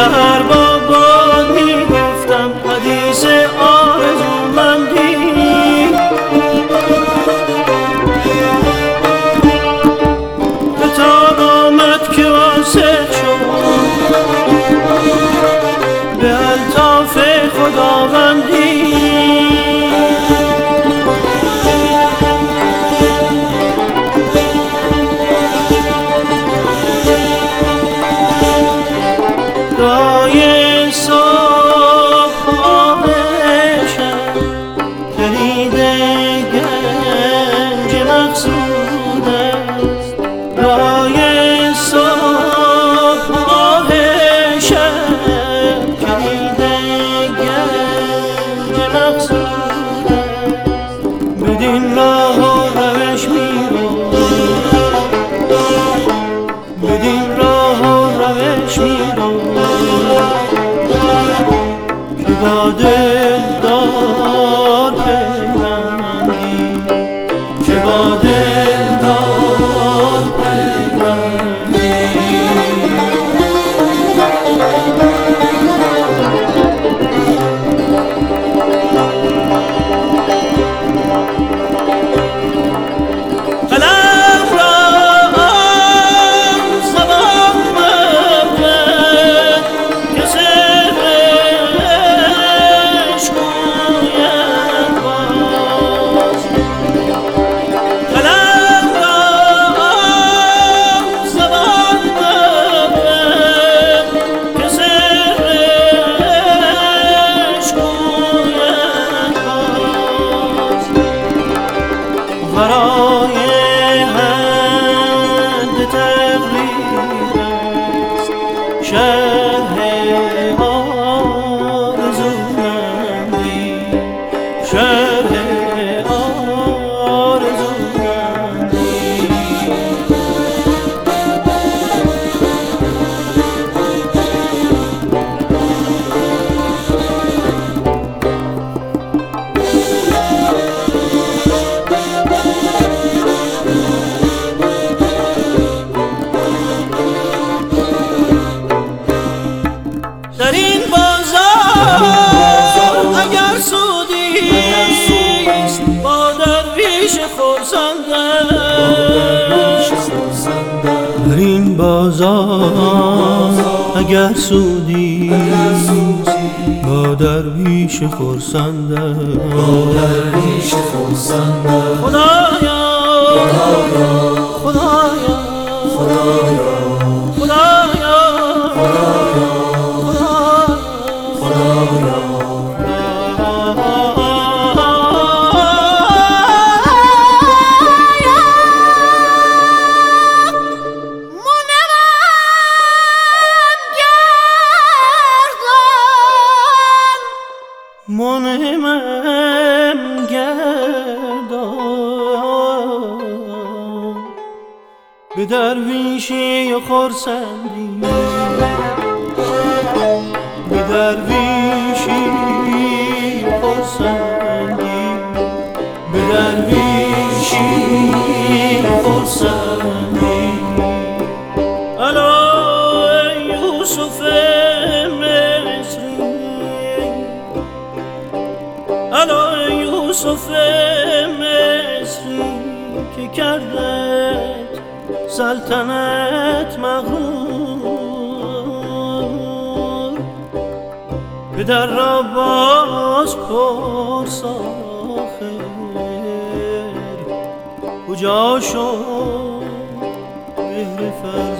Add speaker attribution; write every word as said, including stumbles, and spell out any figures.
Speaker 1: سحر با باد میگفتم حدیث آرزومندی، به تاب آمد که واصل شد به الطاف خداوندی. بدین راه و روش میرو، بدین راه و روش میرو که با دلدار پیوندی، که با دلدار پیوندی. برای حد تقریب است شرح آرزومندی، شرح آرزومندی. در این بازار اگر سودیست با درویش خرسندست، در این بازار اگر سودیست با درویش خرسندست. خدایا خدایا خدایا منعمم گردان به درویشی و خرسندی، به درویشی و خرسندی، به درویشی و خرسندی. الا یوسف مصری، الا یوسف مصری که کردت سلطنت مغرور، پدر را باز پرس آخر کجا شد مهر